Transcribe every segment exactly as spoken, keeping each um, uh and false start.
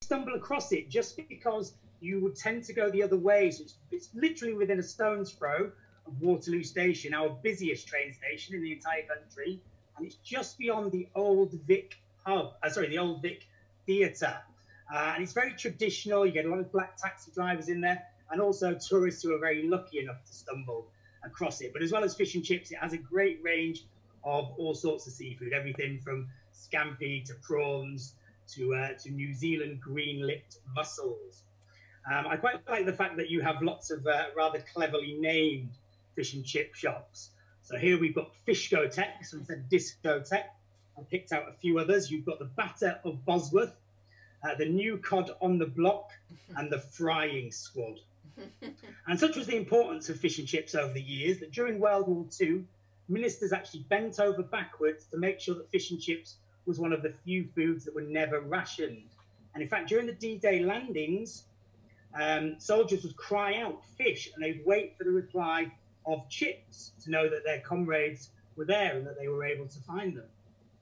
stumble across it just because you would tend to go the other way. So it's, it's literally within a stone's throw of Waterloo Station, our busiest train station in the entire country, and it's just beyond the Old Vic pub, uh, sorry, the Old Vic Theatre. Uh, and it's very traditional. You get a lot of black taxi drivers in there, and also tourists who are very lucky enough to stumble across it. But as well as fish and chips, it has a great range of all sorts of seafood, everything from scampi to prawns to uh, to New Zealand green-lipped mussels. Um, I quite like the fact that you have lots of uh, rather cleverly named fish and chip shops. So here we've got Fishcotex, so instead of Discotheque. I picked out a few others. You've got the Batter of Bosworth, uh, the New Cod on the Block, and the Frying Squad. And such was the importance of fish and chips over the years that during World War Two, ministers actually bent over backwards to make sure that fish and chips was one of the few foods that were never rationed. And in fact, during the D-Day landings, um, soldiers would cry out fish, and they'd wait for the reply of chips to know that their comrades were there and that they were able to find them.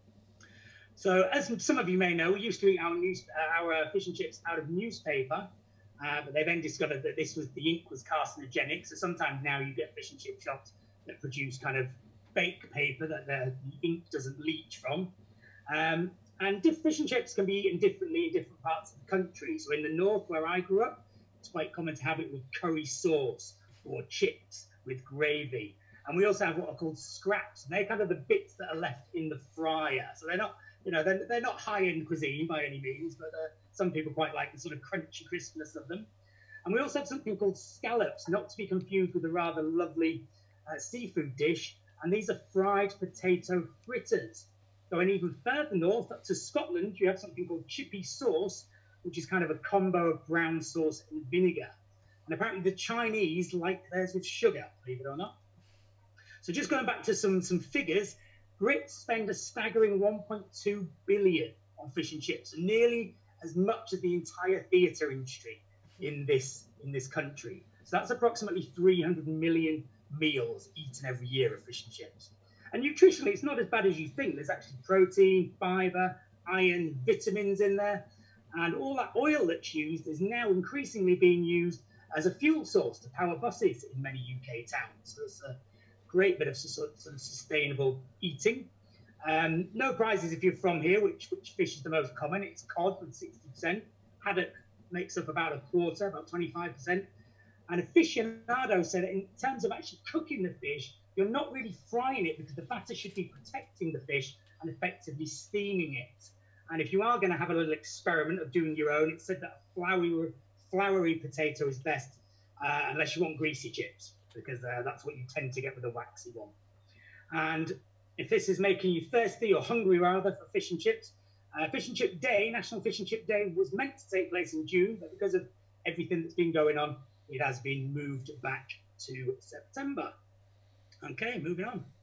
So as some of you may know, we used to eat our, news, uh, our fish and chips out of newspaper, uh, but they then discovered that this was the ink was carcinogenic. So sometimes now you get fish and chip shops that produce kind of fake paper that the, the ink doesn't leach from. Um, and diff- fish and chips can be eaten differently in different parts of the country. So in the north, where I grew up, it's quite common to have it with curry sauce or chips with gravy. And we also have what are called scraps, and they're kind of the bits that are left in the fryer. So they're not, you know, they're, they're not high-end cuisine by any means, but uh, some people quite like the sort of crunchy crispness of them. And we also have something called scallops, not to be confused with a rather lovely uh, seafood dish. And these are fried potato fritters. Going even further north, up to Scotland, you have something called chippy sauce, which is kind of a combo of brown sauce and vinegar. And apparently the Chinese like theirs with sugar, believe it or not. So just going back to some, some figures, Brits spend a staggering one point two billion on fish and chips, nearly as much as the entire theatre industry in this, in this country. So that's approximately three hundred million meals eaten every year of fish and chips. And nutritionally, it's not as bad as you think. There's actually protein, fibre, iron, vitamins in there. And all that oil that's used is now increasingly being used as a fuel source to power buses in many U K towns. So it's a great bit of sort of sustainable eating. Um, no prizes if you're from here, which, which fish is the most common. It's cod with sixty percent. Haddock makes up about a quarter, about twenty-five percent. And aficionados say that in terms of actually cooking the fish, you're not really frying it because the batter should be protecting the fish and effectively steaming it. And if you are going to have a little experiment of doing your own, it's said that a floury, floury potato is best uh, unless you want greasy chips, because uh, that's what you tend to get with a waxy one. And if this is making you thirsty or hungry rather for fish and chips, uh, Fish and Chip Day, National Fish and Chip Day, was meant to take place in June, but because of everything that's been going on, it has been moved back to September. Okay, moving on.